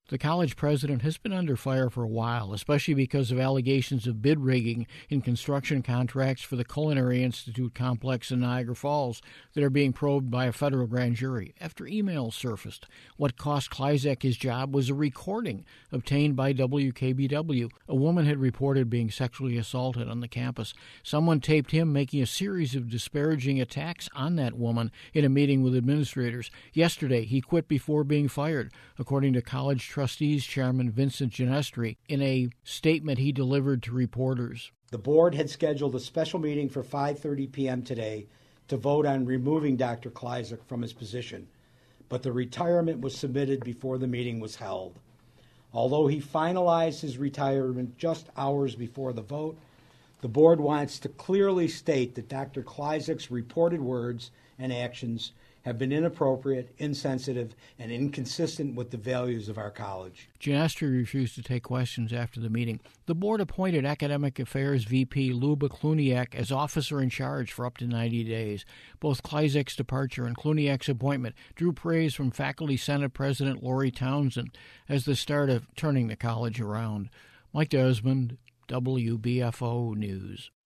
The college president has been under fire for a while, especially because of allegations of bid rigging in construction contracts for the Culinary Institute complex in Niagara Falls that are being probed by a federal grand jury after emails surfaced. What cost Kleizak his job was a recording obtained by WKBW. A woman had reported being sexually assaulted on the campus. Someone taped him making a series of disparaging attacks on that woman in a meeting with administrators. Yesterday, he quit before being fired, according to college Trustees Chairman Vincent Ginestri in a statement he delivered to reporters. The board had scheduled a special meeting for 5:30 p.m. today to vote on removing Dr. Kleizak from his position, but the retirement was submitted before the meeting was held. Although he finalized his retirement just hours before the vote, the board wants to clearly state that Dr. Kleizak's reported words and actions have been inappropriate, insensitive, and inconsistent with the values of our college. Ginestri refused to take questions after the meeting. The board appointed Academic Affairs VP Luba Kluniak as officer in charge for up to 90 days. Both Kleizak's departure and Kluniak's appointment drew praise from Faculty Senate President Lori Townsend as the start of turning the college around. Mike Desmond, WBFO News.